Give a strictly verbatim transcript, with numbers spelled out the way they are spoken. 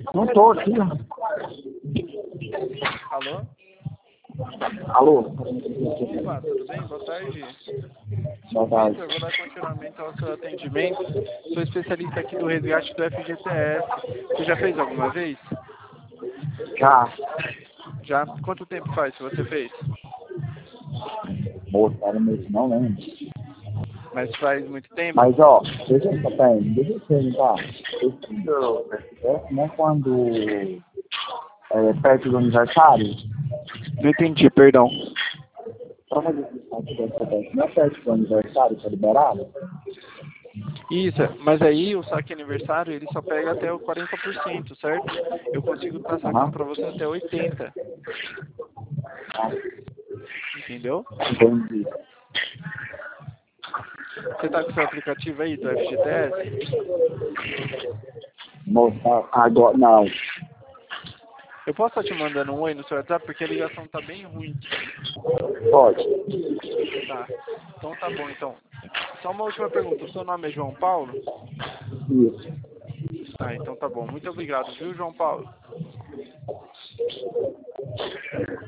Não tô aqui. Alô? Alô? Opa, tudo bem? Boa tarde. Boa Sou o tarde. Vitor, vou dar continuamento ao seu atendimento. Sou especialista aqui do resgate do F G T S. Você já fez alguma vez? Já. Já? Quanto tempo faz que você fez? Moço, era mesmo, não lembro. Mas faz muito tempo? Mas, ó, deixa eu perguntar, deixa eu perguntar. Esse do F G T S, né, quando é perto do aniversário, Não entendi, perdão. pra fazer esse site do F G T S, não é perto do aniversário, tá liberado? Isso, mas aí o saque aniversário ele só pega até o quarenta por cento, certo? Eu consigo estar sacando Aham. para você até oitenta por cento. Ah, Entendeu? entendi. Você tá com o seu aplicativo aí do F G T S? Moço, agora, não. Eu posso estar te mandando um oi no seu WhatsApp porque a ligação tá bem ruim. Pode. Tá. Então tá bom, então. Só uma última pergunta. O seu nome é João Paulo? Isso. Ah, então tá bom. Muito obrigado, viu, João Paulo?